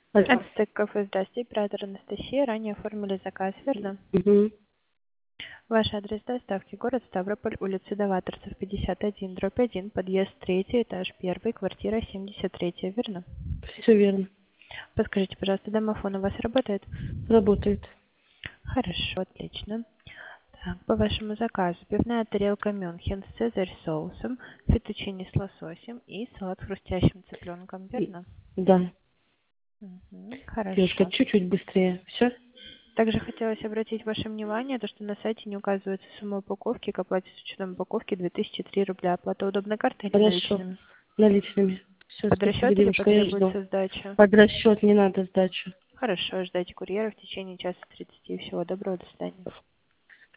Алло. От кафе «Здрасте», оператор Анастасия. Ранее оформили заказ, верно? Угу. Ваш адрес доставки: город Ставрополь, улица Даваторцев, 51/1, подъезд 3, этаж 1, квартира 73, верно? Все верно. Подскажите, пожалуйста, домофон у вас работает? Работает. Хорошо, отлично. Так, по вашему заказу: пивная тарелка Мюнхен с цезарь соусом, фетучини с лососем и салат с хрустящим цыпленком, верно? Да. Мгм, Девушка, хорошо. чуть-чуть быстрее. Все? Также хотелось обратить ваше внимание, то, что на сайте не указывается сумма упаковки, к оплате с учетом упаковки 2003 рубля. Оплата удобной картой или Хорошо. наличными? Наличными. Все, Под спасибо, расчет или девушка, я жду. потребуется сдача? Под расчет не надо сдачу. Хорошо, ждайте курьера в течение часа 30. Всего доброго, до свидания.